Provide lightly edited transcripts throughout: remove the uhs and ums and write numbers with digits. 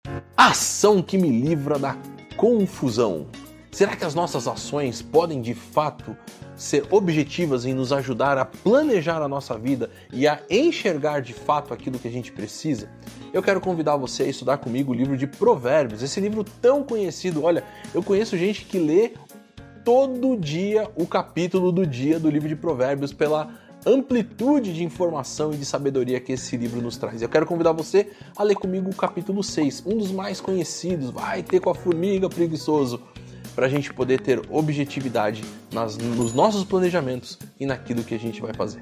A ação que me livra da confusão. Será que as nossas ações podem de fato ser objetivas em nos ajudar a planejar a nossa vida e a enxergar de fato aquilo que a gente precisa? Eu quero convidar você a estudar comigo o livro de Provérbios, esse livro tão conhecido. Olha, eu conheço gente que lê todo dia o capítulo do dia do livro de Provérbios pela amplitude de informação e de sabedoria que esse livro nos traz. Eu quero convidar você a ler comigo o capítulo 6, um dos mais conhecidos, vai ter com a formiga preguiçoso, para a gente poder ter objetividade nos nossos planejamentos e naquilo que a gente vai fazer.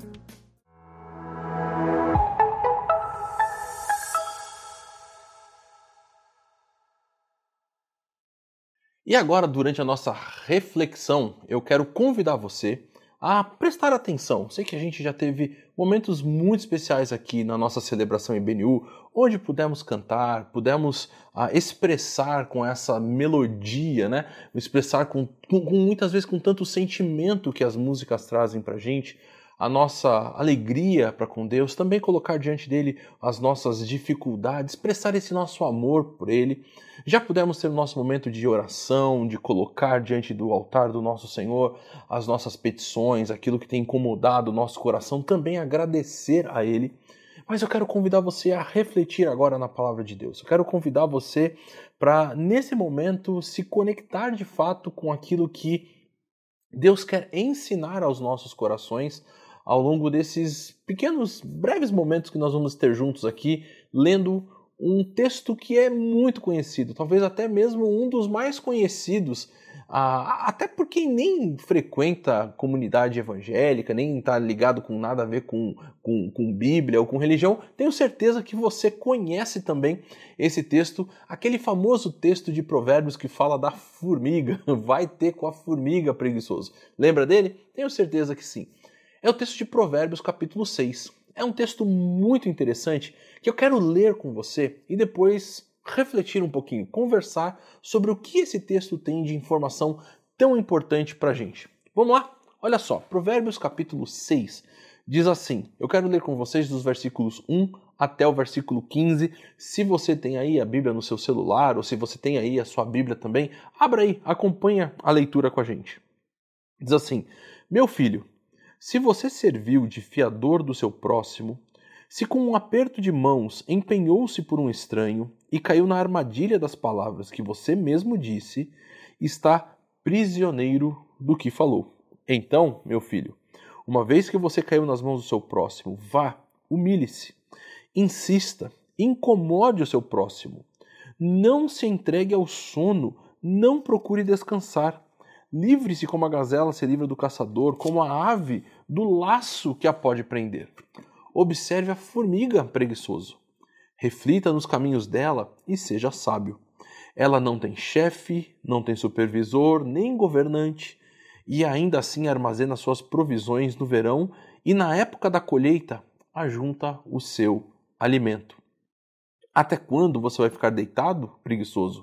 E agora, durante a nossa reflexão, eu quero convidar você a prestar atenção. Sei que a gente já teve momentos muito especiais aqui na nossa celebração em BNU, onde pudemos cantar, pudemos expressar com essa melodia, né? Expressar muitas vezes com tanto sentimento que as músicas trazem pra gente, a nossa alegria para com Deus, também colocar diante dele as nossas dificuldades, expressar esse nosso amor por ele. Já pudemos ter o nosso momento de oração, de colocar diante do altar do nosso Senhor as nossas petições, aquilo que tem incomodado o nosso coração, também agradecer a ele. Mas eu quero convidar você a refletir agora na palavra de Deus. Eu quero convidar você para, nesse momento, se conectar de fato com aquilo que Deus quer ensinar aos nossos corações ao longo desses pequenos, breves momentos que nós vamos ter juntos aqui, lendo um texto que é muito conhecido, talvez até mesmo um dos mais conhecidos, até por quem nem frequenta comunidade evangélica, nem está ligado com nada a ver com Bíblia ou com religião. Tenho certeza que você conhece também esse texto, aquele famoso texto de Provérbios que fala da formiga, vai ter com a formiga preguiçoso. Lembra dele? Tenho certeza que sim. É o texto de Provérbios, capítulo 6. É um texto muito interessante que eu quero ler com você e depois refletir um pouquinho, conversar sobre o que esse texto tem de informação tão importante para a gente. Vamos lá? Olha só, Provérbios, capítulo 6, diz assim, eu quero ler com vocês dos versículos 1 até o versículo 15. Se você tem aí a Bíblia no seu celular ou se você tem aí a sua Bíblia também, abra aí, acompanha a leitura com a gente. Diz assim, meu filho, se você serviu de fiador do seu próximo, se com um aperto de mãos empenhou-se por um estranho e caiu na armadilha das palavras que você mesmo disse, está prisioneiro do que falou. Então, meu filho, uma vez que você caiu nas mãos do seu próximo, vá, humilhe-se, insista, incomode o seu próximo. Não se entregue ao sono, não procure descansar. Livre-se como a gazela se livra do caçador, como a ave do laço que a pode prender. Observe a formiga, preguiçoso. Reflita nos caminhos dela e seja sábio. Ela não tem chefe, não tem supervisor, nem governante, e ainda assim armazena suas provisões no verão e na época da colheita ajunta o seu alimento. Até quando você vai ficar deitado, preguiçoso?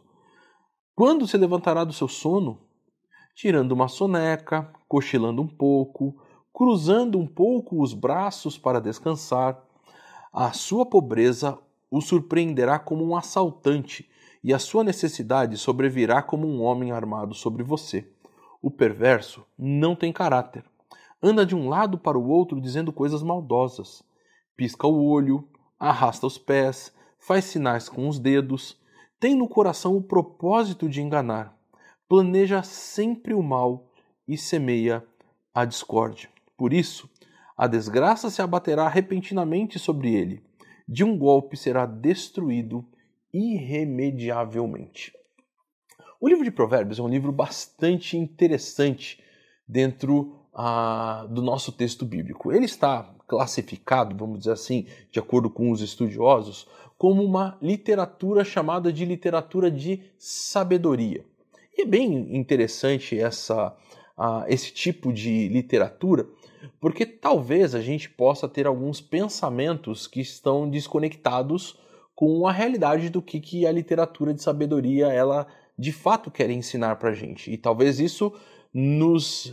Quando se levantará do seu sono? Tirando uma soneca, cochilando um pouco, cruzando um pouco os braços para descansar, a sua pobreza o surpreenderá como um assaltante e a sua necessidade sobrevirá como um homem armado sobre você. O perverso não tem caráter. Anda de um lado para o outro dizendo coisas maldosas. Pisca o olho, arrasta os pés, faz sinais com os dedos, tem no coração o propósito de enganar. Planeja sempre o mal e semeia a discórdia. Por isso, a desgraça se abaterá repentinamente sobre ele. De um golpe será destruído irremediavelmente. O livro de Provérbios é um livro bastante interessante dentro do nosso texto bíblico. Ele está classificado, vamos dizer assim, de acordo com os estudiosos, como uma literatura chamada de literatura de sabedoria. E é bem interessante esse tipo de literatura, porque talvez a gente possa ter alguns pensamentos que estão desconectados com a realidade do que a literatura de sabedoria ela de fato quer ensinar para a gente. E talvez isso nos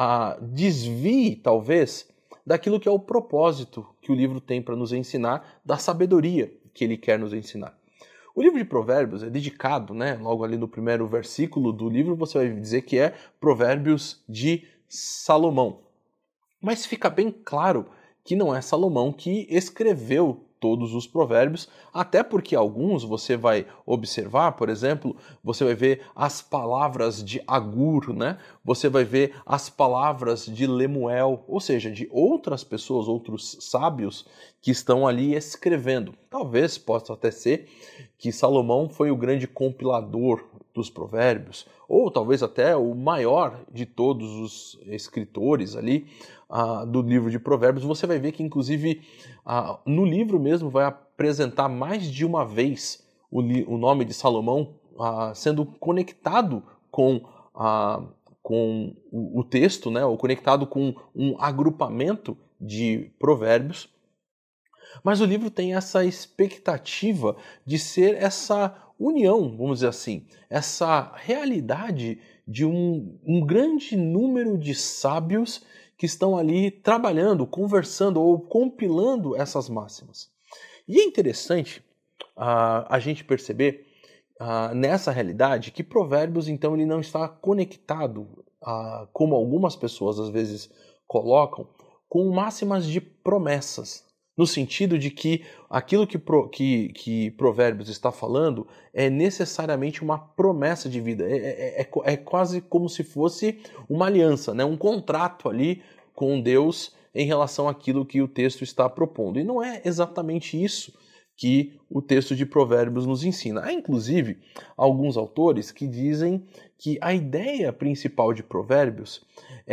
desvie, talvez, daquilo que é o propósito que o livro tem para nos ensinar, da sabedoria que ele quer nos ensinar. O livro de Provérbios é dedicado, né, logo ali no primeiro versículo do livro, você vai dizer que é Provérbios de Salomão. Mas fica bem claro que não é Salomão que escreveu todos os provérbios, até porque alguns você vai observar, por exemplo, você vai ver as palavras de Agur, né? Você vai ver as palavras de Lemuel, ou seja, de outras pessoas, outros sábios que estão ali escrevendo. Talvez possa até ser que Salomão foi o grande compilador dos provérbios, ou talvez até o maior de todos os escritores ali do livro de Provérbios. Você vai ver que, inclusive, no livro mesmo vai apresentar mais de uma vez o nome de Salomão sendo conectado com o texto, né, ou conectado com um agrupamento de provérbios. Mas o livro tem essa expectativa de ser essa união, vamos dizer assim, essa realidade de um grande número de sábios que estão ali trabalhando, conversando ou compilando essas máximas. E é interessante a gente perceber nessa realidade que Provérbios, então, ele não está conectado, como algumas pessoas às vezes colocam, com máximas de promessas. No sentido de que aquilo que Provérbios está falando é necessariamente uma promessa de vida. É quase como se fosse uma aliança, né? Um contrato ali com Deus em relação àquilo que o texto está propondo. E não é exatamente isso que o texto de Provérbios nos ensina. Há, inclusive, alguns autores que dizem que a ideia principal de Provérbios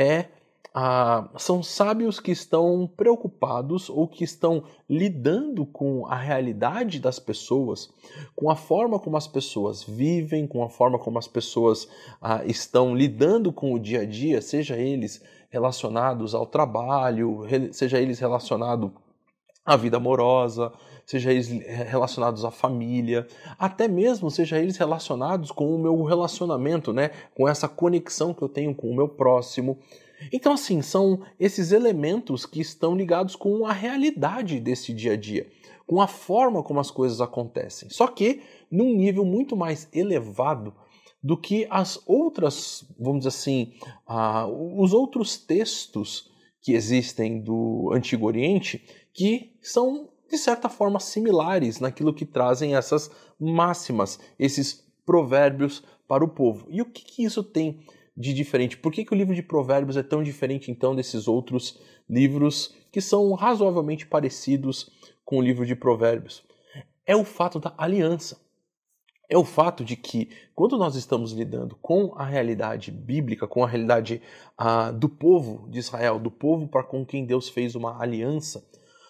são sábios que estão preocupados ou que estão lidando com a realidade das pessoas, com a forma como as pessoas vivem, com a forma como as pessoas estão lidando com o dia a dia, seja eles relacionados ao trabalho, seja eles relacionados à vida amorosa, seja eles relacionados à família, até mesmo seja eles relacionados com o meu relacionamento, né? Com essa conexão que eu tenho com o meu próximo. Então, assim, são esses elementos que estão ligados com a realidade desse dia a dia, com a forma como as coisas acontecem. Só que num nível muito mais elevado do que as outras, vamos dizer assim, os outros textos que existem do Antigo Oriente, que são, de certa forma, similares naquilo que trazem essas máximas, esses provérbios para o povo. E o que isso tem de diferente? Por que o livro de Provérbios é tão diferente, então, desses outros livros que são razoavelmente parecidos com o livro de Provérbios? É o fato da aliança. É o fato de que, quando nós estamos lidando com a realidade bíblica, com a realidade do povo de Israel, do povo para com quem Deus fez uma aliança,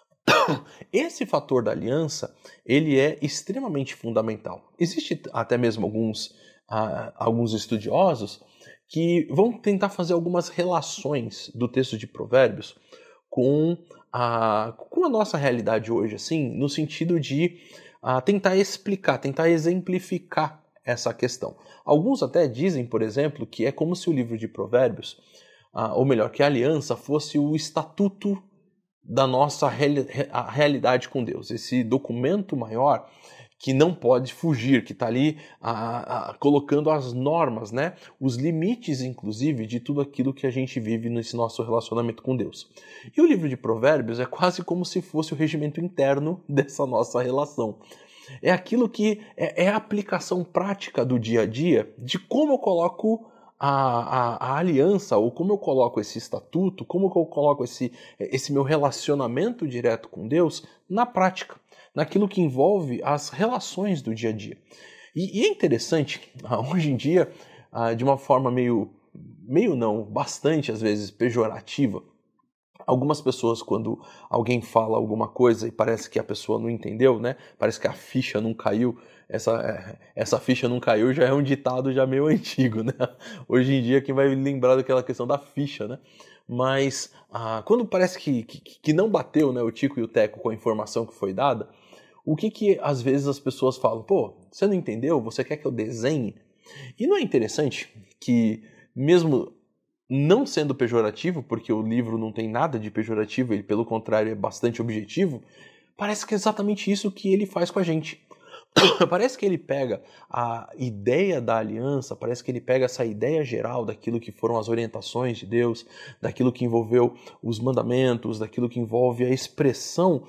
esse fator da aliança, ele é extremamente fundamental. Existe até mesmo alguns estudiosos que vão tentar fazer algumas relações do texto de Provérbios com a nossa realidade hoje, assim, no sentido de tentar explicar, tentar exemplificar essa questão. Alguns até dizem, por exemplo, que é como se o livro de Provérbios, ou melhor, que a aliança fosse o estatuto da nossa realidade com Deus, esse documento maior que não pode fugir, que está ali colocando as normas, né? Os limites, inclusive, de tudo aquilo que a gente vive nesse nosso relacionamento com Deus. E o livro de Provérbios é quase como se fosse o regimento interno dessa nossa relação. É aquilo que é a aplicação prática do dia a dia de como eu coloco a aliança, ou como eu coloco esse estatuto, como eu coloco esse meu relacionamento direto com Deus na prática, naquilo que envolve as relações do dia a dia. E é interessante, hoje em dia, de uma forma meio não, bastante às vezes pejorativa, algumas pessoas, quando alguém fala alguma coisa e parece que a pessoa não entendeu, né? Parece que a ficha não caiu. Essa ficha não caiu já é um ditado já meio antigo, né? Hoje em dia, quem vai lembrar daquela questão da ficha, né? Mas quando parece que não bateu, né, o Tico e o Teco com a informação que foi dada, o que às vezes as pessoas falam? Pô, você não entendeu? Você quer que eu desenhe? E não é interessante que, mesmo não sendo pejorativo, porque o livro não tem nada de pejorativo, ele pelo contrário é bastante objetivo, parece que é exatamente isso que ele faz com a gente. Parece que ele pega a ideia da aliança, parece que ele pega essa ideia geral daquilo que foram as orientações de Deus, daquilo que envolveu os mandamentos, daquilo que envolve a expressão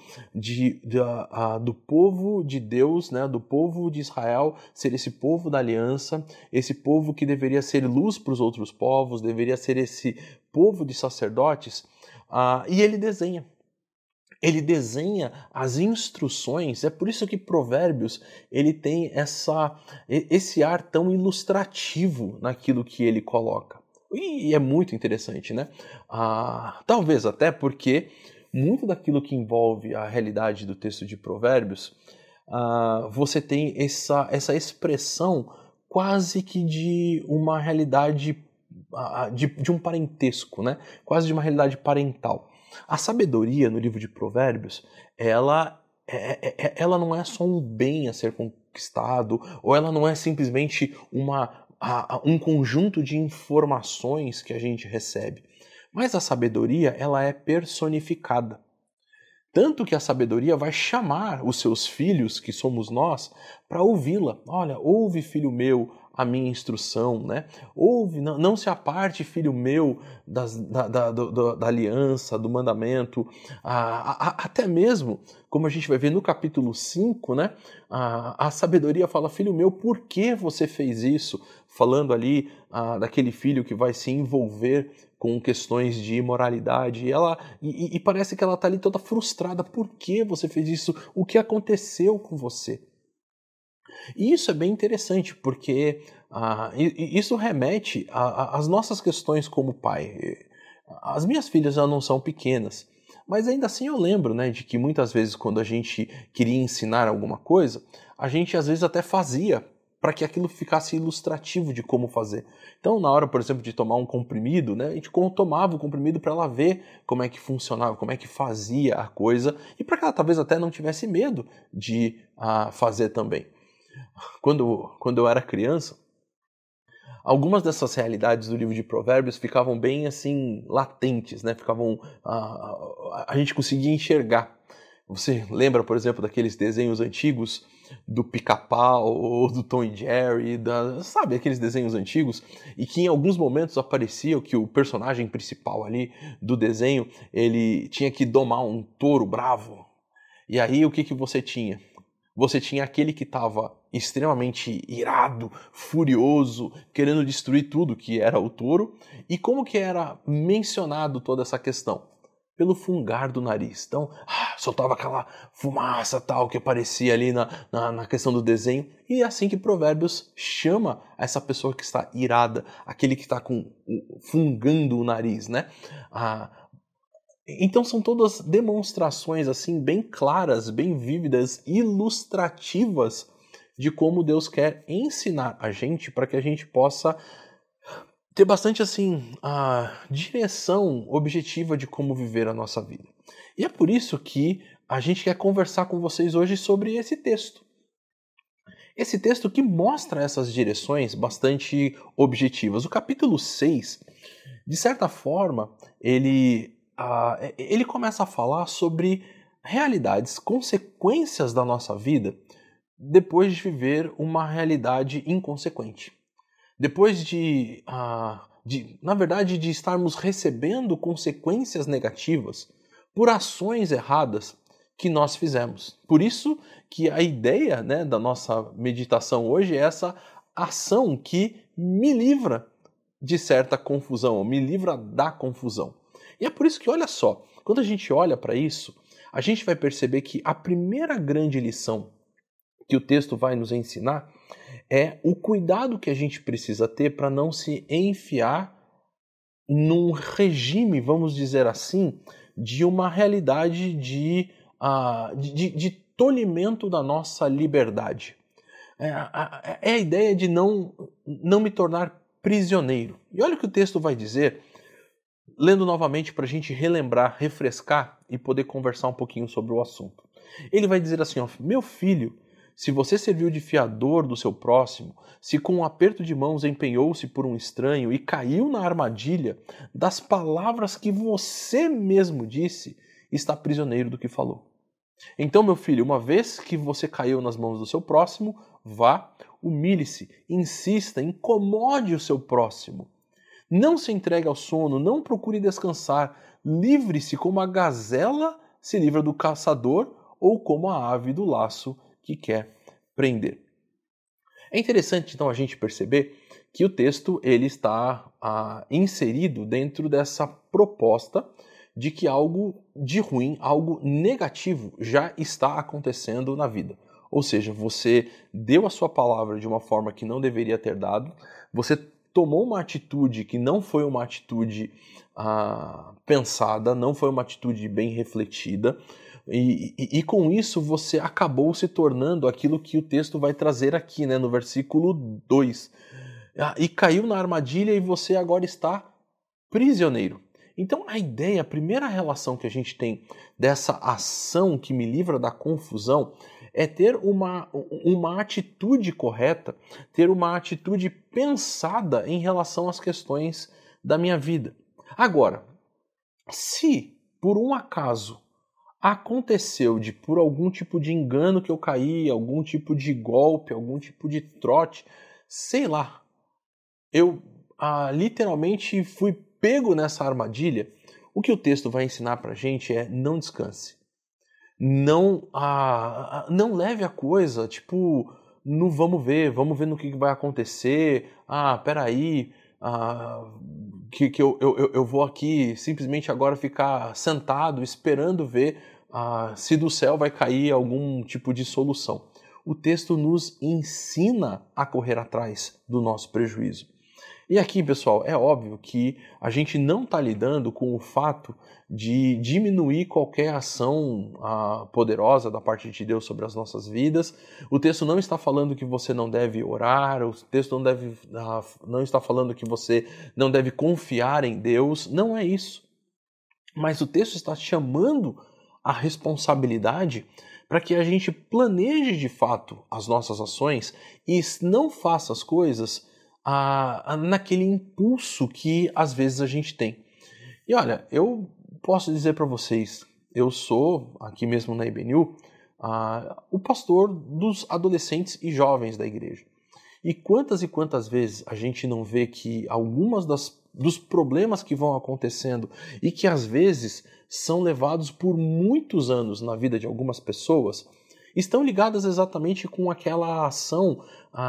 do povo de Deus, né, do povo de Israel, ser esse povo da aliança, esse povo que deveria ser luz para os outros povos, deveria ser esse povo de sacerdotes, e ele desenha. Ele desenha as instruções, é por isso que Provérbios ele tem esse ar tão ilustrativo naquilo que ele coloca. E é muito interessante, né? Talvez até porque muito daquilo que envolve a realidade do texto de Provérbios, você tem essa expressão quase que de uma realidade, de um parentesco, né? Quase de uma realidade parental. A sabedoria no livro de Provérbios, ela não é só um bem a ser conquistado, ou ela não é simplesmente um conjunto de informações que a gente recebe. Mas a sabedoria, ela é personificada. Tanto que a sabedoria vai chamar os seus filhos, que somos nós, para ouvi-la. Olha, ouve, filho meu, a minha instrução, né? Ouve, não se aparte, filho meu, da aliança, do mandamento. Até mesmo, como a gente vai ver no capítulo 5, né? A sabedoria fala, filho meu, por que você fez isso? Falando ali daquele filho que vai se envolver com questões de imoralidade, e parece que ela está ali toda frustrada. Por que você fez isso? O que aconteceu com você? E isso é bem interessante, porque isso remete às nossas questões como pai. As minhas filhas já não são pequenas, mas ainda assim eu lembro, né, de que muitas vezes quando a gente queria ensinar alguma coisa, a gente às vezes até fazia para que aquilo ficasse ilustrativo de como fazer. Então, na hora, por exemplo, de tomar um comprimido, né, a gente tomava o comprimido para ela ver como é que funcionava, como é que fazia a coisa, e para que ela talvez até não tivesse medo de fazer também. Quando eu era criança, algumas dessas realidades do livro de Provérbios ficavam bem assim latentes, né? A gente conseguia enxergar. Você lembra, por exemplo, daqueles desenhos antigos do Pica-Pau ou do Tom e Jerry, sabe, aqueles desenhos antigos, e que em alguns momentos aparecia que o personagem principal ali do desenho, ele tinha que domar um touro bravo. E aí o que você tinha? Você tinha aquele que estava extremamente irado, furioso, querendo destruir tudo, que era o touro. E como que era mencionado toda essa questão? Pelo fungar do nariz. Então, soltava aquela fumaça tal que aparecia ali na questão do desenho. E é assim que Provérbios chama essa pessoa que está irada, aquele que está fungando o nariz, né? Então são todas demonstrações assim bem claras, bem vívidas, ilustrativas de como Deus quer ensinar a gente para que a gente possa ter bastante assim a direção objetiva de como viver a nossa vida. E é por isso que a gente quer conversar com vocês hoje sobre esse texto. Esse texto que mostra essas direções bastante objetivas. O capítulo 6, de certa forma, ele começa a falar sobre realidades, consequências da nossa vida depois de viver uma realidade inconsequente. Depois na verdade, de estarmos recebendo consequências negativas por ações erradas que nós fizemos. Por isso que a ideia, né, da nossa meditação hoje é essa ação que me livra de certa confusão, me livra da confusão. E é por isso que, olha só, quando a gente olha para isso, a gente vai perceber que a primeira grande lição que o texto vai nos ensinar é o cuidado que a gente precisa ter para não se enfiar num regime, vamos dizer assim, de uma realidade de tolimento da nossa liberdade. É a ideia de não me tornar prisioneiro. E olha o que o texto vai dizer, lendo novamente para a gente relembrar, refrescar e poder conversar um pouquinho sobre o assunto. Ele vai dizer assim, meu filho, se você serviu de fiador do seu próximo, se com um aperto de mãos empenhou-se por um estranho e caiu na armadilha das palavras que você mesmo disse, está prisioneiro do que falou. Então, meu filho, uma vez que você caiu nas mãos do seu próximo, vá, humilhe-se, insista, incomode o seu próximo. Não se entregue ao sono, não procure descansar. Livre-se como a gazela se livra do caçador ou como a ave do laço que quer prender. É interessante, então, a gente perceber que o texto ele está inserido dentro dessa proposta de que algo de ruim, algo negativo já está acontecendo na vida. Ou seja, você deu a sua palavra de uma forma que não deveria ter dado, você tomou uma atitude que não foi uma atitude pensada, não foi uma atitude bem refletida, e com isso você acabou se tornando aquilo que o texto vai trazer aqui, né, no versículo 2. E caiu na armadilha e você agora está prisioneiro. Então a ideia, a primeira relação que a gente tem dessa ação que me livra da confusão é ter uma atitude correta, ter uma atitude pensada em relação às questões da minha vida. Agora, se por um acaso aconteceu por algum tipo de engano que eu caí, algum tipo de golpe, algum tipo de trote, sei lá, eu literalmente fui pego nessa armadilha, o que o texto vai ensinar pra gente é não descanse. Não leve a coisa, tipo, no vamos ver no que vai acontecer, peraí, que eu vou aqui simplesmente agora ficar sentado esperando ver se do céu vai cair algum tipo de solução. O texto nos ensina a correr atrás do nosso prejuízo. E aqui, pessoal, é óbvio que a gente não está lidando com o fato de diminuir qualquer ação poderosa da parte de Deus sobre as nossas vidas. O texto não está falando que você não deve orar, o texto não está falando que você não deve confiar em Deus, não é isso. Mas o texto está chamando a responsabilidade para que a gente planeje de fato as nossas ações e não faça as coisas naquele impulso que às vezes a gente tem. E olha, eu posso dizer para vocês, eu sou, aqui mesmo na IBNU, o pastor dos adolescentes e jovens da igreja. E quantas vezes a gente não vê que algumas dos problemas que vão acontecendo e que às vezes são levados por muitos anos na vida de algumas pessoas, estão ligadas exatamente com aquela ação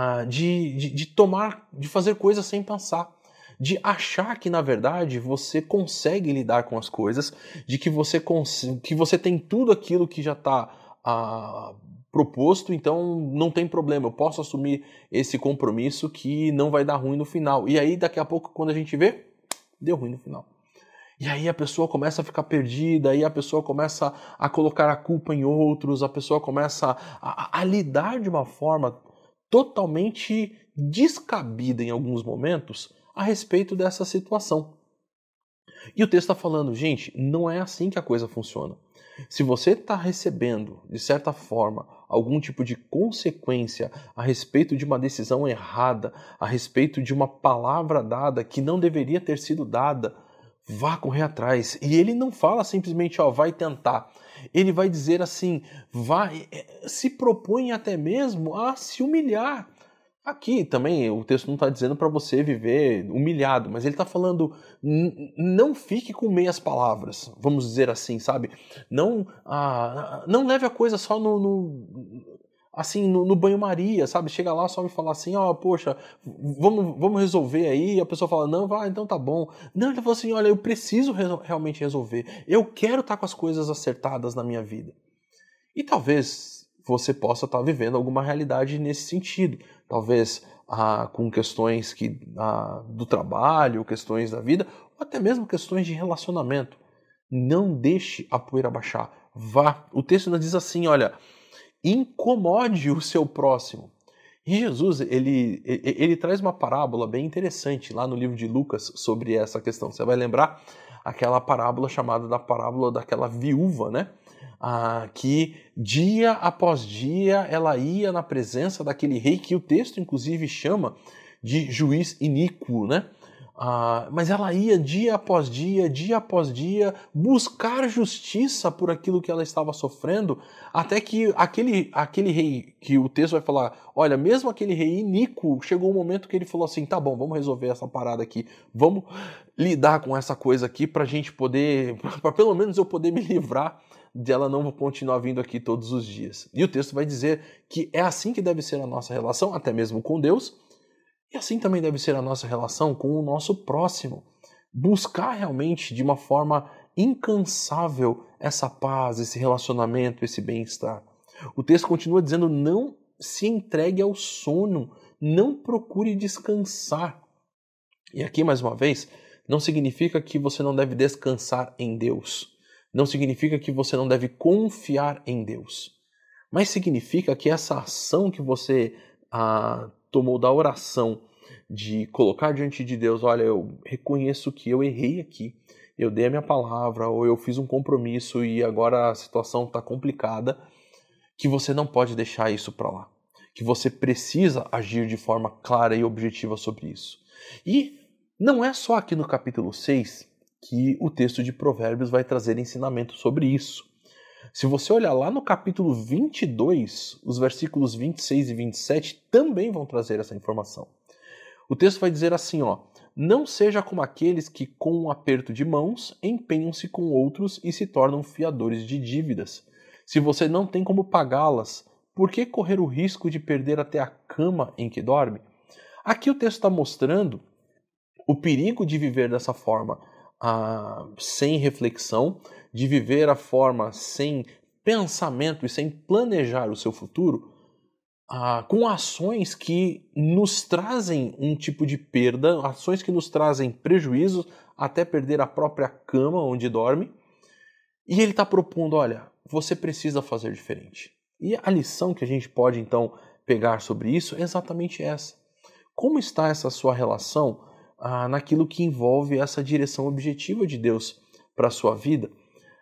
de fazer coisas sem pensar, de achar que na verdade você consegue lidar com as coisas, de que você tem tudo aquilo que já está proposto, então não tem problema, eu posso assumir esse compromisso que não vai dar ruim no final. E aí daqui a pouco quando a gente vê, deu ruim no final. E aí a pessoa começa a ficar perdida, aí a pessoa começa a colocar a culpa em outros, a pessoa começa a lidar de uma forma totalmente descabida em alguns momentos a respeito dessa situação. E o texto está falando, gente, não é assim que a coisa funciona. Se você está recebendo, de certa forma, algum tipo de consequência a respeito de uma decisão errada, a respeito de uma palavra dada que não deveria ter sido dada, vá correr atrás. E ele não fala simplesmente, vai tentar. Ele vai dizer assim, se propõe até mesmo a se humilhar. Aqui também o texto não está dizendo para você viver humilhado, mas ele está falando, não fique com meias palavras, vamos dizer assim, sabe? Não leve a coisa só no banho-maria, sabe? Chega lá só me falar assim, poxa, vamos resolver aí, e a pessoa fala, não, vai, então tá bom. Não, ele falou assim, olha, eu preciso realmente resolver, eu quero estar com as coisas acertadas na minha vida. E talvez você possa estar vivendo alguma realidade nesse sentido, talvez com questões do trabalho, questões da vida, ou até mesmo questões de relacionamento. Não deixe a poeira baixar, vá. O texto nos diz assim, olha, incomode o seu próximo. E Jesus, ele traz uma parábola bem interessante lá no livro de Lucas sobre essa questão. Você vai lembrar aquela parábola chamada da parábola daquela viúva, né? Que dia após dia ela ia na presença daquele rei que o texto inclusive chama de juiz iníquo, né? Mas ela ia dia após dia, buscar justiça por aquilo que ela estava sofrendo, até que aquele rei, que o texto vai falar, olha, mesmo aquele rei iníquo, chegou um momento que ele falou assim, tá bom, vamos resolver essa parada aqui, vamos lidar com essa coisa aqui pra gente poder, pra pelo menos eu poder me livrar de ela não continuar vindo aqui todos os dias. E o texto vai dizer que é assim que deve ser a nossa relação, até mesmo com Deus, e assim também deve ser a nossa relação com o nosso próximo. Buscar realmente de uma forma incansável essa paz, esse relacionamento, esse bem-estar. O texto continua dizendo, não se entregue ao sono, não procure descansar. E aqui, mais uma vez, não significa que você não deve descansar em Deus. Não significa que você não deve confiar em Deus. Mas significa que essa ação que você tomou da oração, de colocar diante de Deus, olha, eu reconheço que eu errei aqui, eu dei a minha palavra, ou eu fiz um compromisso e agora a situação está complicada, que você não pode deixar isso para lá. Que você precisa agir de forma clara e objetiva sobre isso. E não é só aqui no capítulo 6 que o texto de Provérbios vai trazer ensinamento sobre isso. Se você olhar lá no capítulo 22, os versículos 26 e 27 também vão trazer essa informação. O texto vai dizer assim, não seja como aqueles que com um aperto de mãos empenham-se com outros e se tornam fiadores de dívidas. Se você não tem como pagá-las, por que correr o risco de perder até a cama em que dorme? Aqui o texto está mostrando o perigo de viver dessa forma, sem reflexão, de viver a forma sem pensamento e sem planejar o seu futuro, com ações que nos trazem um tipo de perda, ações que nos trazem prejuízos, até perder a própria cama onde dorme. E ele está propondo, olha, você precisa fazer diferente. E a lição que a gente pode então pegar sobre isso é exatamente essa. Como está essa sua relação naquilo que envolve essa direção objetiva de Deus para a sua vida,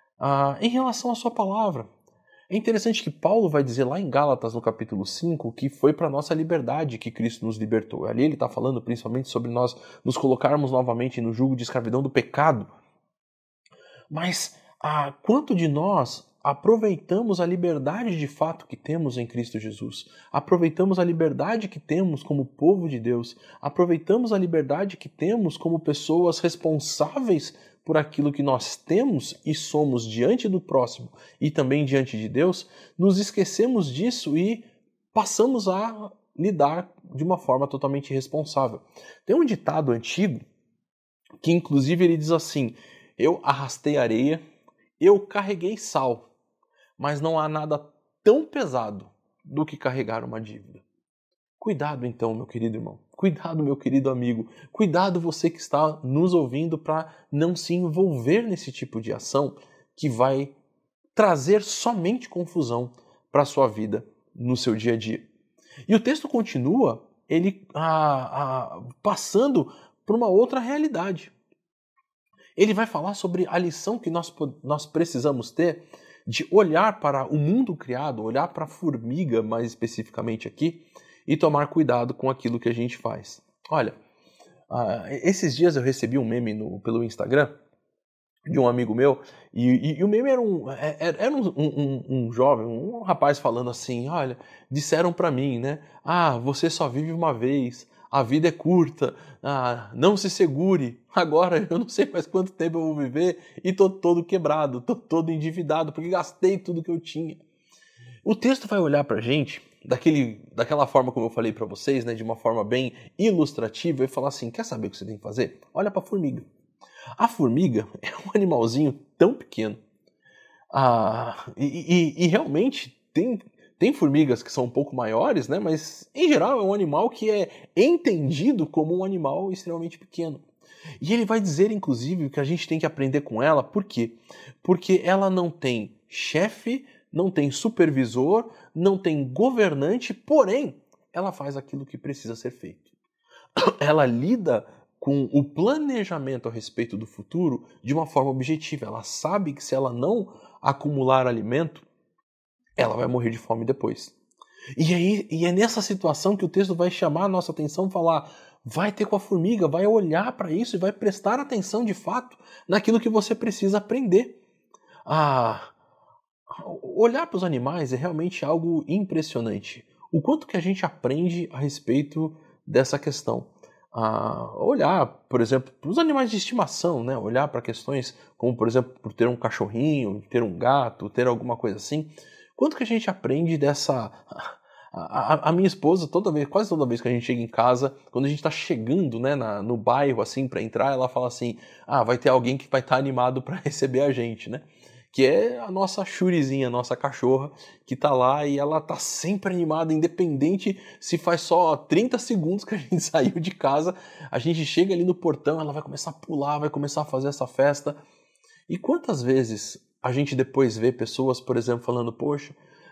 em relação à sua palavra? É interessante que Paulo vai dizer lá em Gálatas, no capítulo 5, que foi para a nossa liberdade que Cristo nos libertou. Ali ele está falando principalmente sobre nós nos colocarmos novamente no jugo de escravidão do pecado. Mas quanto de nós aproveitamos a liberdade de fato que temos em Cristo Jesus? Aproveitamos a liberdade que temos como povo de Deus? Aproveitamos a liberdade que temos como pessoas responsáveis por aquilo que nós temos e somos diante do próximo e também diante de Deus? Nos esquecemos disso e passamos a lidar de uma forma totalmente irresponsável. Tem um ditado antigo que inclusive ele diz assim, eu arrastei areia, eu carreguei sal, mas não há nada tão pesado do que carregar uma dívida. Cuidado então, meu querido irmão. Cuidado, meu querido amigo. Cuidado você que está nos ouvindo para não se envolver nesse tipo de ação que vai trazer somente confusão para a sua vida no seu dia a dia. E o texto continua, ele passando por uma outra realidade. Ele vai falar sobre a lição que nós precisamos ter de olhar para o mundo criado, olhar para a formiga mais especificamente aqui, e tomar cuidado com aquilo que a gente faz. Olha, esses dias eu recebi um meme pelo Instagram de um amigo meu, e o meme era um jovem, um rapaz falando assim, olha, disseram pra mim, né, você só vive uma vez, a vida é curta, não se segure, agora eu não sei mais quanto tempo eu vou viver e tô todo quebrado, tô todo endividado, porque gastei tudo que eu tinha. O texto vai olhar pra gente daquela forma como eu falei para vocês, né, de uma forma bem ilustrativa, e falar assim, quer saber o que você tem que fazer? Olha para a formiga. A formiga é um animalzinho tão pequeno. E realmente tem formigas que são um pouco maiores, né, mas em geral é um animal que é entendido como um animal extremamente pequeno. E ele vai dizer, inclusive, que a gente tem que aprender com ela, por quê? Porque ela não tem chefe, não tem supervisor, não tem governante, porém, ela faz aquilo que precisa ser feito. Ela lida com o planejamento a respeito do futuro de uma forma objetiva. Ela sabe que se ela não acumular alimento, ela vai morrer de fome depois. E é nessa situação que o texto vai chamar a nossa atenção e falar, vai ter com a formiga, vai olhar para isso e vai prestar atenção de fato naquilo que você precisa aprender. Olhar para os animais é realmente algo impressionante. O quanto que a gente aprende a respeito dessa questão. Olhar, por exemplo, para os animais de estimação, né? Olhar para questões como, por exemplo, por ter um cachorrinho, ter um gato, ter alguma coisa assim. Quanto que a gente aprende dessa... A minha esposa, quase toda vez que a gente chega em casa, quando a gente está chegando, né, no bairro assim para entrar, ela fala assim: vai ter alguém que vai estar animado para receber a gente, né? Que é a nossa Shurizinha, a nossa cachorra, que tá lá e ela tá sempre animada, independente se faz só 30 segundos que a gente saiu de casa, a gente chega ali no portão, ela vai começar a pular, vai começar a fazer essa festa. E quantas vezes a gente depois vê pessoas, por exemplo, falando: poxa,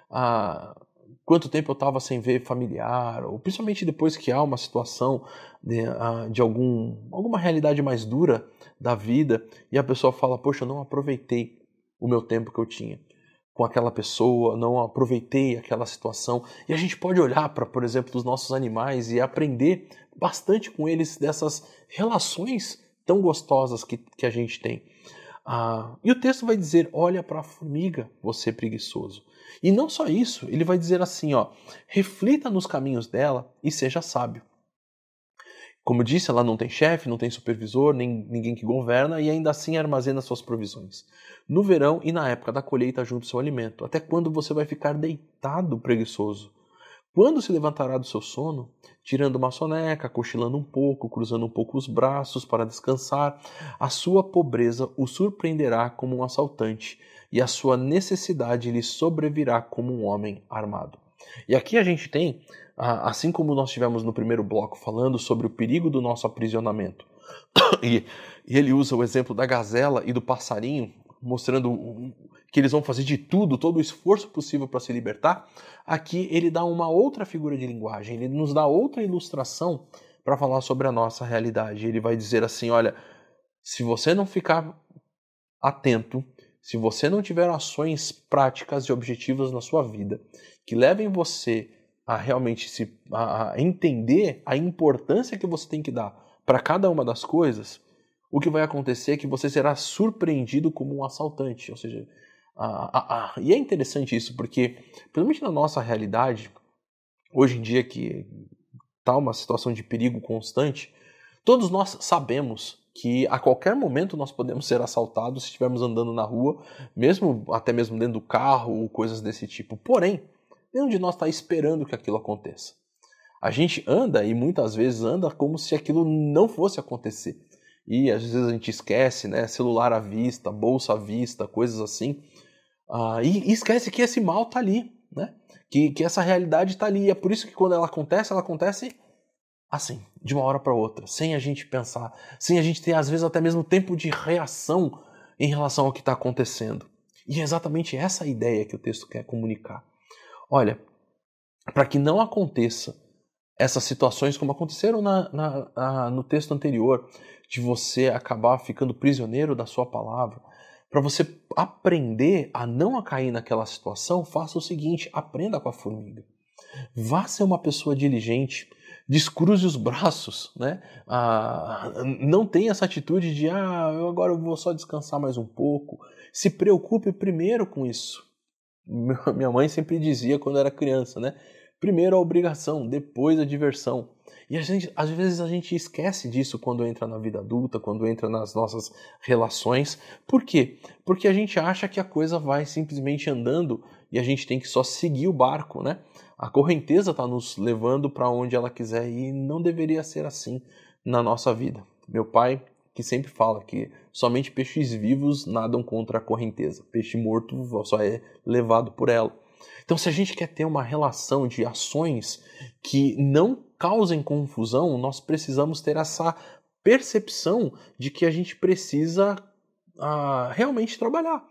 quanto tempo eu estava sem ver familiar, ou principalmente depois que há uma situação de alguma realidade mais dura da vida, e a pessoa fala: poxa, eu não aproveitei o meu tempo que eu tinha com aquela pessoa, não aproveitei aquela situação. E a gente pode olhar para, por exemplo, os nossos animais e aprender bastante com eles dessas relações tão gostosas que a gente tem. E o texto vai dizer: olha para a formiga, você preguiçoso. E não só isso, ele vai dizer assim, reflita nos caminhos dela e seja sábio. Como eu disse, ela não tem chefe, não tem supervisor, nem ninguém que governa, e ainda assim armazena suas provisões. No verão e na época da colheita junto seu alimento. Até quando você vai ficar deitado, preguiçoso? Quando se levantará do seu sono, tirando uma soneca, cochilando um pouco, cruzando um pouco os braços para descansar, a sua pobreza o surpreenderá como um assaltante, e a sua necessidade lhe sobrevirá como um homem armado. E aqui a gente tem, assim como nós tivemos no primeiro bloco falando sobre o perigo do nosso aprisionamento, e ele usa o exemplo da gazela e do passarinho, mostrando que eles vão fazer de tudo, todo o esforço possível para se libertar. Aqui ele dá uma outra figura de linguagem, ele nos dá outra ilustração para falar sobre a nossa realidade. Ele vai dizer assim: olha, se você não ficar atento, se você não tiver ações práticas e objetivas na sua vida que levem você a realmente a entender a importância que você tem que dar para cada uma das coisas, o que vai acontecer é que você será surpreendido como um assaltante. Ou seja, e é interessante isso, porque, principalmente na nossa realidade, hoje em dia que está uma situação de perigo constante, todos nós sabemos que a qualquer momento nós podemos ser assaltados se estivermos andando na rua, até mesmo dentro do carro ou coisas desse tipo. Porém, nenhum de nós está esperando que aquilo aconteça. A gente anda e muitas vezes anda como se aquilo não fosse acontecer. E às vezes a gente esquece, né? Celular à vista, bolsa à vista, coisas assim. E esquece que esse mal está ali, né? Que essa realidade está ali. E é por isso que quando ela acontece assim, de uma hora para outra, sem a gente pensar, sem a gente ter, às vezes, até mesmo tempo de reação em relação ao que está acontecendo. E é exatamente essa a ideia que o texto quer comunicar. Olha, para que não aconteça essas situações como aconteceram no texto anterior, de você acabar ficando prisioneiro da sua palavra, para você aprender a não cair naquela situação, faça o seguinte: aprenda com a formiga. Vá ser uma pessoa diligente, descruze os braços, né? Não tenha essa atitude de eu agora vou só descansar mais um pouco. Se preocupe primeiro com isso. Minha mãe sempre dizia quando era criança, né? Primeiro a obrigação, depois a diversão. E às vezes a gente esquece disso quando entra na vida adulta, quando entra nas nossas relações. Por quê? Porque a gente acha que a coisa vai simplesmente andando e a gente tem que só seguir o barco, né? A correnteza está nos levando para onde ela quiser e não deveria ser assim na nossa vida. Meu pai, que sempre fala que somente peixes vivos nadam contra a correnteza. Peixe morto só é levado por ela. Então, se a gente quer ter uma relação de ações que não causem confusão, nós precisamos ter essa percepção de que a gente precisa realmente trabalhar.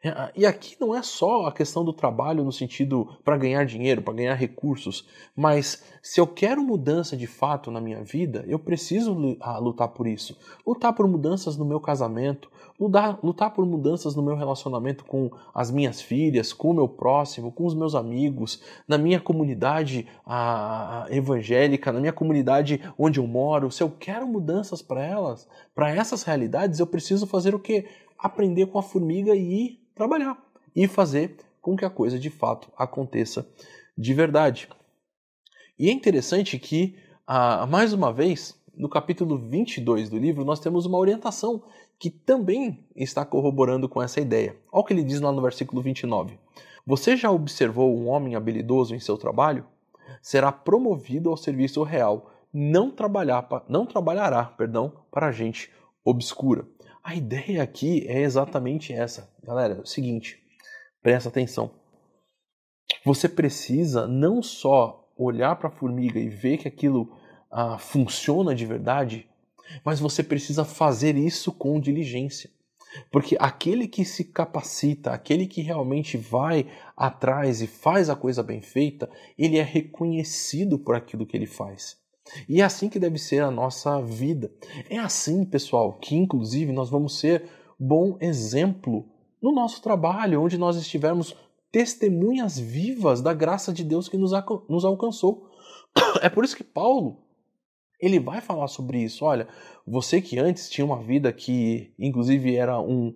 E aqui não é só a questão do trabalho no sentido para ganhar dinheiro, para ganhar recursos, mas se eu quero mudança de fato na minha vida, eu preciso lutar por isso. Lutar por mudanças no meu casamento, lutar por mudanças no meu relacionamento com as minhas filhas, com o meu próximo, com os meus amigos, na minha comunidade evangélica, na minha comunidade onde eu moro. Se eu quero mudanças para elas, para essas realidades, eu preciso fazer o quê? Aprender com a formiga e ir trabalhar e fazer com que a coisa de fato aconteça de verdade. E é interessante que, mais uma vez, no capítulo 22 do livro, nós temos uma orientação que também está corroborando com essa ideia. Olha o que ele diz lá no versículo 29. Você já observou um homem habilidoso em seu trabalho? Será promovido ao serviço real, não trabalhará para gente obscura. A ideia aqui é exatamente essa. Galera, é o seguinte, presta atenção. Você precisa não só olhar para a formiga e ver que aquilo funciona de verdade, mas você precisa fazer isso com diligência. Porque aquele que se capacita, aquele que realmente vai atrás e faz a coisa bem feita, ele é reconhecido por aquilo que ele faz. E é assim que deve ser a nossa vida. É assim, pessoal, que inclusive nós vamos ser bom exemplo no nosso trabalho, onde nós estivermos testemunhas vivas da graça de Deus que nos alcançou. É por isso que Paulo, ele vai falar sobre isso. Olha, você que antes tinha uma vida que inclusive era um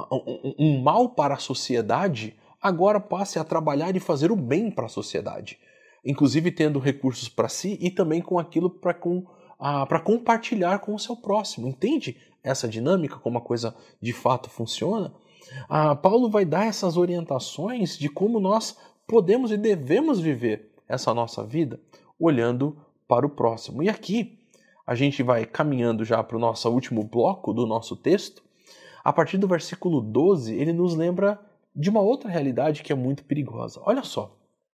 mal para a sociedade, agora passe a trabalhar e fazer o bem para a sociedade. Inclusive tendo recursos para si e também com aquilo para compartilhar com o seu próximo. Entende essa dinâmica, como a coisa de fato funciona? Paulo vai dar essas orientações de como nós podemos e devemos viver essa nossa vida olhando para o próximo. E aqui a gente vai caminhando já para o nosso último bloco do nosso texto. A partir do versículo 12, ele nos lembra de uma outra realidade que é muito perigosa. Olha só.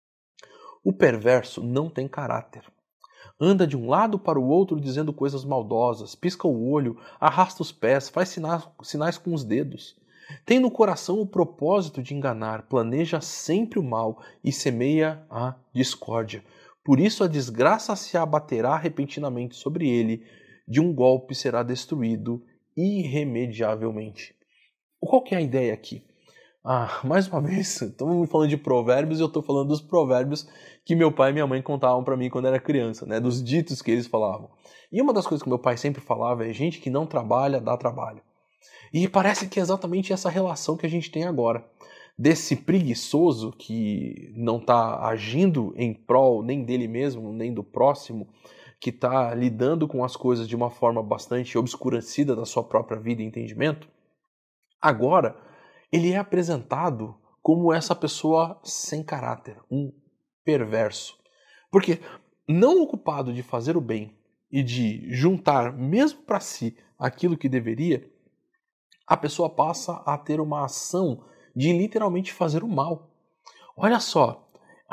O perverso não tem caráter. Anda de um lado para o outro dizendo coisas maldosas, pisca o olho, arrasta os pés, faz sinais com os dedos. Tem no coração o propósito de enganar, planeja sempre o mal e semeia a discórdia. Por isso a desgraça se abaterá repentinamente sobre ele, de um golpe será destruído irremediavelmente. Qual que é a ideia aqui? Mais uma vez, estamos falando de provérbios e eu estou falando dos provérbios que meu pai e minha mãe contavam para mim quando era criança, né? Dos ditos que eles falavam. E uma das coisas que meu pai sempre falava é: gente que não trabalha, dá trabalho. E parece que é exatamente essa relação que a gente tem agora. Desse preguiçoso que não está agindo em prol nem dele mesmo, nem do próximo, que está lidando com as coisas de uma forma bastante obscurecida da sua própria vida e entendimento. Agora, ele é apresentado como essa pessoa sem caráter, um perverso. Porque não ocupado de fazer o bem e de juntar mesmo para si aquilo que deveria, a pessoa passa a ter uma ação de literalmente fazer o mal. Olha só,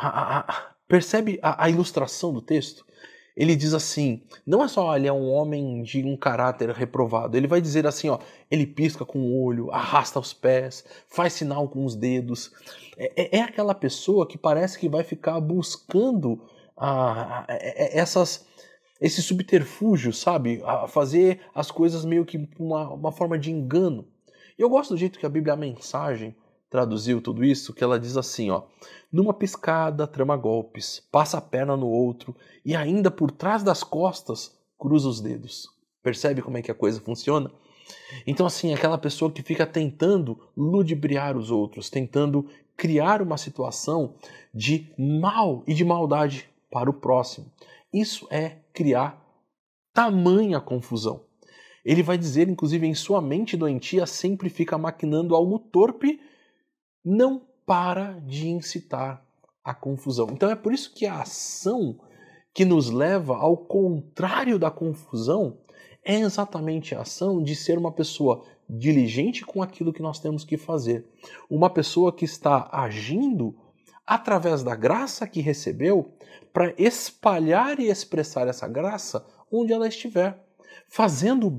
percebe a ilustração do texto? Ele diz assim, não é só ele é um homem de um caráter reprovado, ele vai dizer assim, ele pisca com o olho, arrasta os pés, faz sinal com os dedos. É aquela pessoa que parece que vai ficar buscando esses subterfúgios, sabe? A fazer as coisas meio que uma forma de engano. E eu gosto do jeito que a Bíblia, a Mensagem, traduziu tudo isso, que ela diz assim, numa piscada trama golpes, passa a perna no outro e ainda por trás das costas cruza os dedos. Percebe como é que a coisa funciona? Então assim, aquela pessoa que fica tentando ludibriar os outros, tentando criar uma situação de mal e de maldade para o próximo. Isso é criar tamanha confusão. Ele vai dizer, inclusive, em sua mente doentia sempre fica maquinando algo torpe, não para de incitar a confusão. Então é por isso que a ação que nos leva ao contrário da confusão é exatamente a ação de ser uma pessoa diligente com aquilo que nós temos que fazer. Uma pessoa que está agindo através da graça que recebeu para espalhar e expressar essa graça onde ela estiver. Fazendo o bem,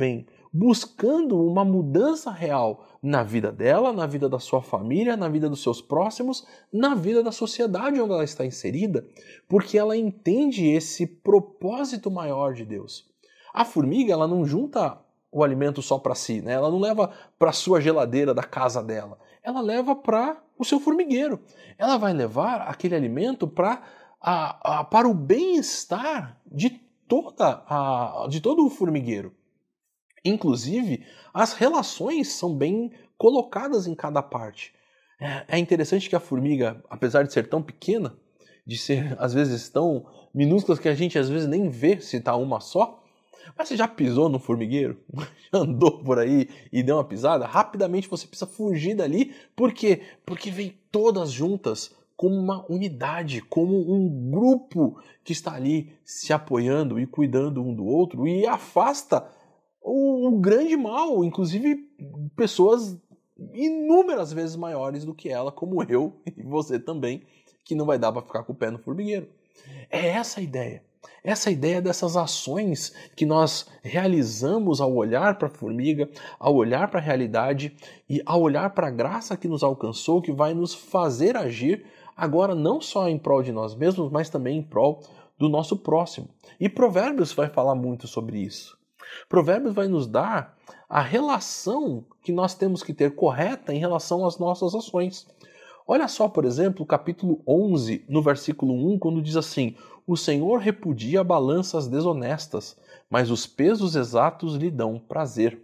buscando uma mudança real na vida dela, na vida da sua família, na vida dos seus próximos, na vida da sociedade onde ela está inserida, porque ela entende esse propósito maior de Deus. A formiga, ela não junta o alimento só para si, né? Ela não leva para a sua geladeira da casa dela, ela leva para o seu formigueiro. Ela vai levar aquele alimento para o bem-estar de todo o formigueiro. Inclusive, as relações são bem colocadas em cada parte. É interessante que a formiga, apesar de ser tão pequena, de ser às vezes tão minúscula que a gente às vezes nem vê se está uma só, mas você já pisou no formigueiro? Já andou por aí e deu uma pisada? Rapidamente você precisa fugir dali. Por quê? Porque vem todas juntas como uma unidade, como um grupo que está ali se apoiando e cuidando um do outro e afasta o grande mal, inclusive pessoas inúmeras vezes maiores do que ela, como eu e você também, que não vai dar para ficar com o pé no formigueiro. É essa a ideia. Essa ideia dessas ações que nós realizamos ao olhar para a formiga, ao olhar para a realidade e ao olhar para a graça que nos alcançou, que vai nos fazer agir agora não só em prol de nós mesmos, mas também em prol do nosso próximo. E Provérbios vai falar muito sobre isso. Provérbios vai nos dar a relação que nós temos que ter correta em relação às nossas ações. Olha só, por exemplo, o capítulo 11, no versículo 1, quando diz assim: o Senhor repudia balanças desonestas, mas os pesos exatos lhe dão prazer.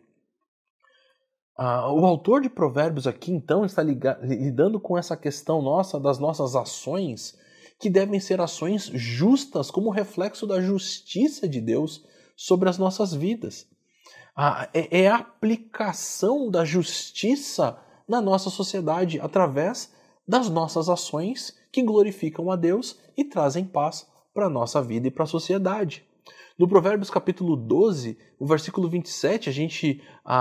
O autor de Provérbios aqui, então, está lidando com essa questão das nossas ações, que devem ser ações justas, como reflexo da justiça de Deus sobre as nossas vidas. É a aplicação da justiça na nossa sociedade através das nossas ações que glorificam a Deus e trazem paz para a nossa vida e para a sociedade. No Provérbios capítulo 12, o versículo 27, a gente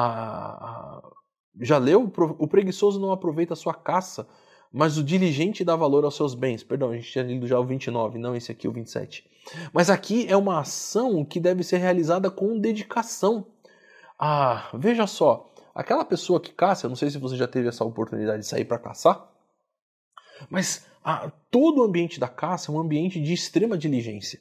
já leu: o preguiçoso não aproveita a sua caça, mas o diligente dá valor aos seus bens. Perdão, a gente tinha lido já o 29, não esse aqui, o 27. Mas aqui é uma ação que deve ser realizada com dedicação. Veja só, aquela pessoa que caça, eu não sei se você já teve essa oportunidade de sair para caçar, mas todo o ambiente da caça é um ambiente de extrema diligência,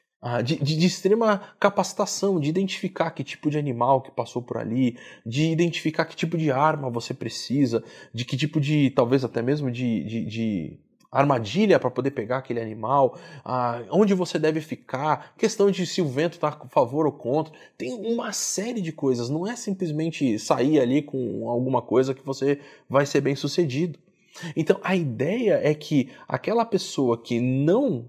de extrema capacitação, de identificar que tipo de animal que passou por ali, de identificar que tipo de arma você precisa, de que tipo de, talvez até mesmo de armadilha para poder pegar aquele animal, onde você deve ficar, questão de se o vento está a favor ou contra. Tem uma série de coisas, não é simplesmente sair ali com alguma coisa que você vai ser bem sucedido. Então a ideia é que aquela pessoa que não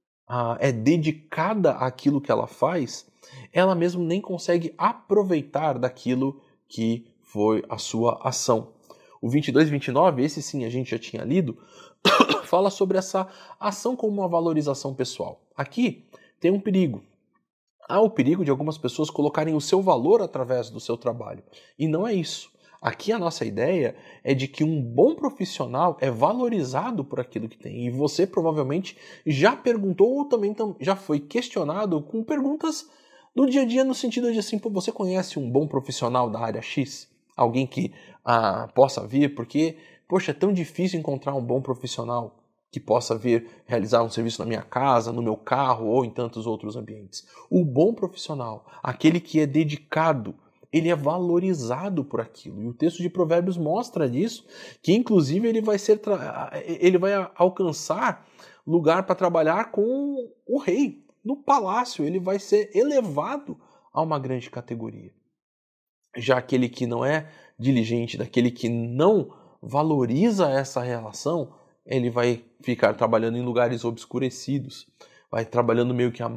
é dedicada àquilo que ela faz, ela mesmo nem consegue aproveitar daquilo que foi a sua ação. O 22 e 29, esse sim a gente já tinha lido, fala sobre essa ação como uma valorização pessoal. Aqui tem um perigo. Há o perigo de algumas pessoas colocarem o seu valor através do seu trabalho. E não é isso. Aqui a nossa ideia é de que um bom profissional é valorizado por aquilo que tem. E você provavelmente já perguntou ou também já foi questionado com perguntas do dia a dia, no sentido de assim: você conhece um bom profissional da área X? Alguém que possa vir? Porque, poxa, é tão difícil encontrar um bom profissional que possa vir realizar um serviço na minha casa, no meu carro ou em tantos outros ambientes. O bom profissional, aquele que é dedicado, ele é valorizado por aquilo. E o texto de Provérbios mostra isso, que inclusive ele vai alcançar lugar para trabalhar com o rei. No palácio, ele vai ser elevado a uma grande categoria. Já aquele que não é diligente, daquele que não valoriza essa relação, ele vai ficar trabalhando em lugares obscurecidos, vai trabalhando meio que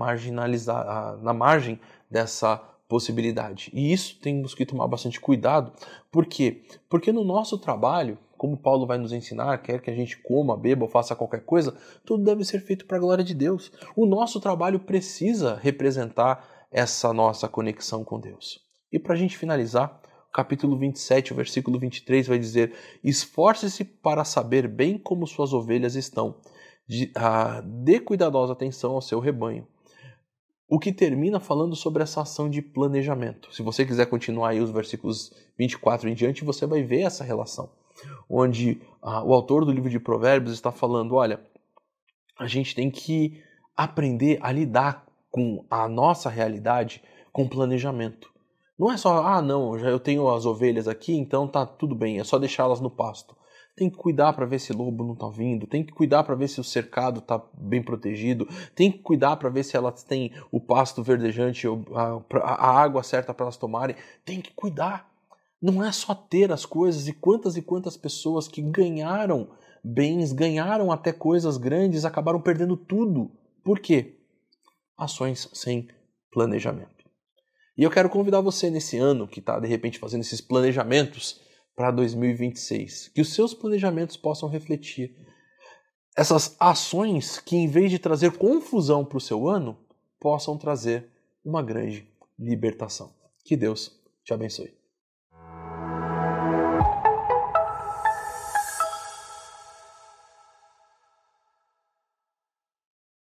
na margem dessa possibilidade. E isso temos que tomar bastante cuidado. Por quê? Porque no nosso trabalho, como Paulo vai nos ensinar, quer que a gente coma, beba ou faça qualquer coisa, tudo deve ser feito para a glória de Deus. O nosso trabalho precisa representar essa nossa conexão com Deus. E para a gente finalizar, o capítulo 27, o versículo 23 vai dizer: esforce-se para saber bem como suas ovelhas estão. Dê cuidadosa atenção ao seu rebanho. o que termina falando sobre essa ação de planejamento. Se você quiser continuar aí os versículos 24 em diante, você vai ver essa relação, onde o autor do livro de Provérbios está falando, olha, a gente tem que aprender a lidar com a nossa realidade com planejamento. Não é só, não, eu tenho as ovelhas aqui, então tá tudo bem, é só deixá-las no pasto. Tem que cuidar para ver se lobo não está vindo, tem que cuidar para ver se o cercado está bem protegido, tem que cuidar para ver se elas têm o pasto verdejante, a água certa para elas tomarem, tem que cuidar. Não é só ter as coisas, e quantas pessoas que ganharam bens, ganharam até coisas grandes, acabaram perdendo tudo. Por quê? Ações sem planejamento. E eu quero convidar você nesse ano, que está de repente fazendo esses planejamentos, para 2026, que os seus planejamentos possam refletir essas ações que, em vez de trazer confusão para o seu ano, possam trazer uma grande libertação. Que Deus te abençoe.